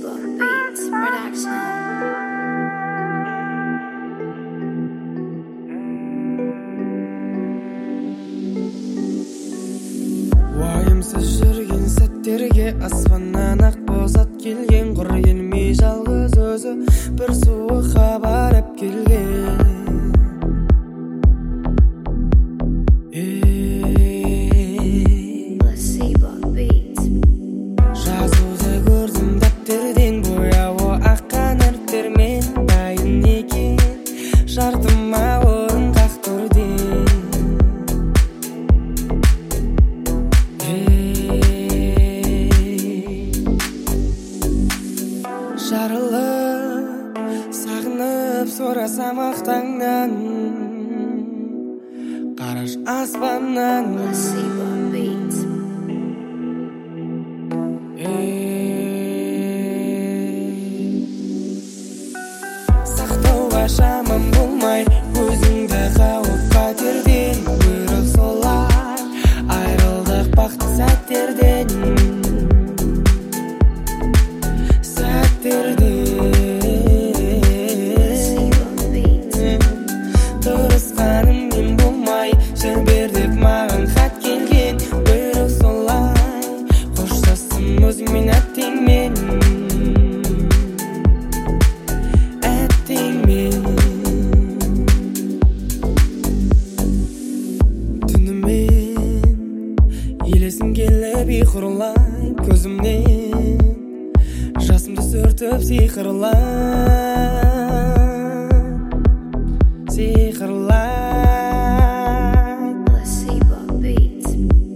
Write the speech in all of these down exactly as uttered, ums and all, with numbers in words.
Placebo Beats Production. Уайымсыз жүрген сәттерге аспаннан ақ боз ат келген, құр келмей жалғыз өзі бір суық хабар алып келген. Placebo Beats. Жазуды көрдім дәптерден, бояуы аққан әріптермен, дайын екен жартыма орын қақ төрден. Жарылып, сағынып сорасам ақ таңнан, қараш аспаннан. Placebo Beats. Сақтауға шамам болмай, өзіңді қауіп қатерден, бұйрық солай, айрылдық бақытты сәттерден. Placebo Beats. Тұрысқаным мен болмай, жібер деп маған хат келген, бұйрық солай, қоштастым өзіңмен әттеңмен, әттеңмен. Түнімен елесім келіп ұйқырлай, көзімнен жасымды сүртіп сиқырлай, сиқырлай. Placebo Beats.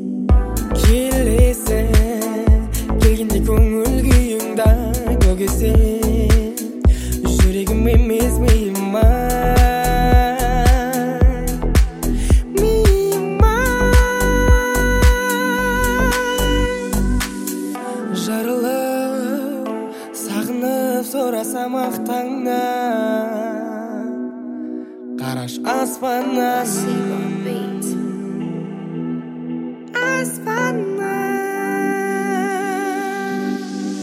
Келесі келгенде көңіл күйіңді бөгесен, жүрегім емес миым ай, миым ай. Жарылып, сағынып сорасам ақ таңнан, қараш аспаннан. Placebo Beats. Аспаннан.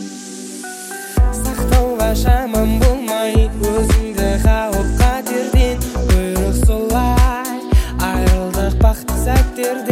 Сақтауға шамам болмай, өзіңді қауіп қатерден, бұйрық солай, айрылдық бақытты сәттерден.